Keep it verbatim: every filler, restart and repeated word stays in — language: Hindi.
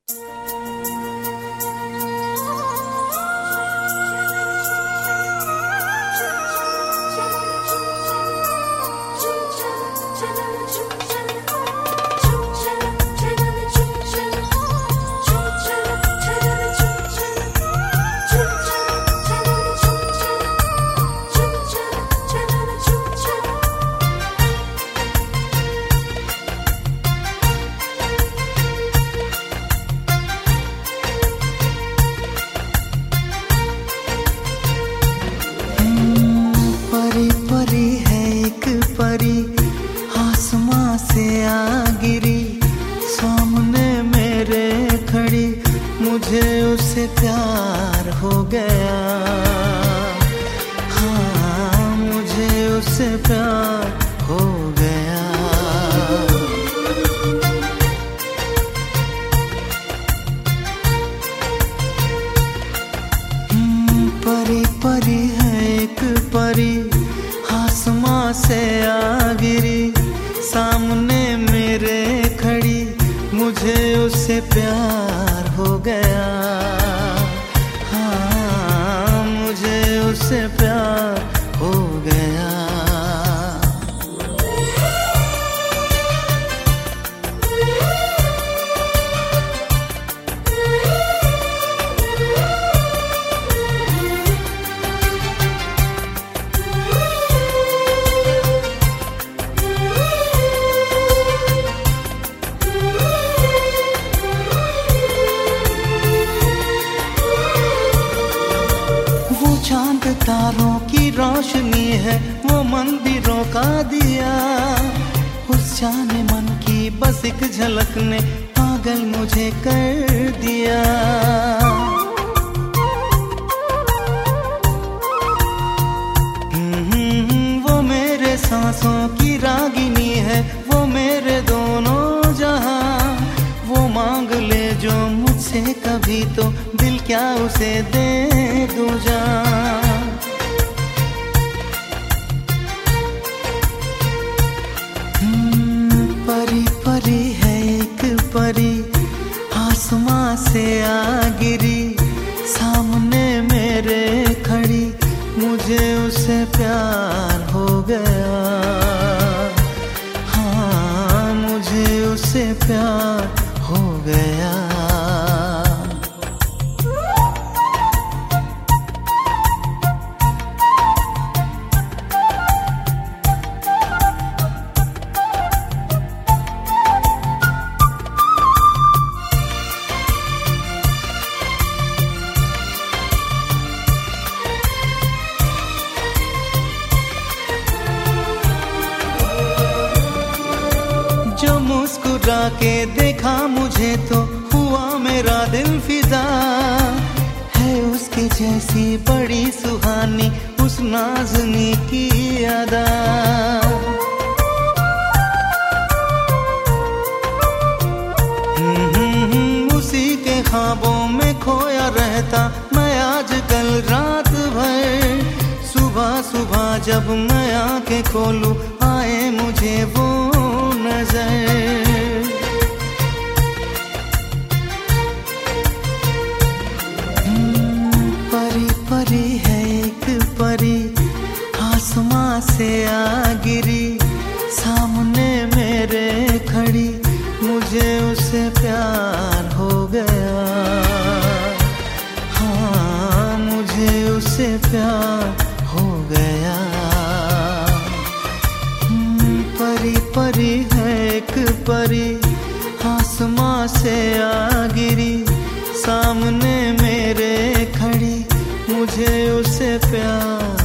परी परी है एक परी, आसमां से आ गिरी, सामने मेरे खड़ी, मुझे उससे प्यार हो गया। हाँ, मुझे उससे प्यार हो गया। परी परी है एक परी, आसमां से आ गिरी, सामने मेरे खड़ी, मुझे उससे प्यार हो गया। हाँ, मुझे उससे प्यार हो गया। चांद तारों की रोशनी है, वो मंदिरों का दिया, उस जाने मन की बस एक झलक ने पागल मुझे कर दिया। वो मेरे सांसों की रागिनी है, वो मेरे दोनों जहां, वो मांग ले जो मुझसे कभी, तो दिल क्या उसे दे दूं जान। परी परी है एक परी, आसमां से आ गिरी, सामने मेरे खड़ी, मुझे उससे प्यार हो गया। हाँ, मुझे उससे प्यार हो गया। जो मुस्कुरा के देखा मुझे, तो हुआ मेरा दिल फिदा, है उसके जैसी बड़ी सुहानी उस नाज़नी की अदा। उसी के ख्वाबों में खोया रहता मैं आजकल रात भर, सुबह सुबह जब मैं आंखें खोलूं, आए मुझे वो नजर। परी परी है एक परी, आसमां से आ गिरी, सामने मेरे खड़ी, मुझे उससे प्यार हो गया। हाँ, मुझे उससे प्यार हो गया। परी परी है एक परी, आसमां से आ गिरी, सामने मेरे खड़ी, मुझे उससे प्यार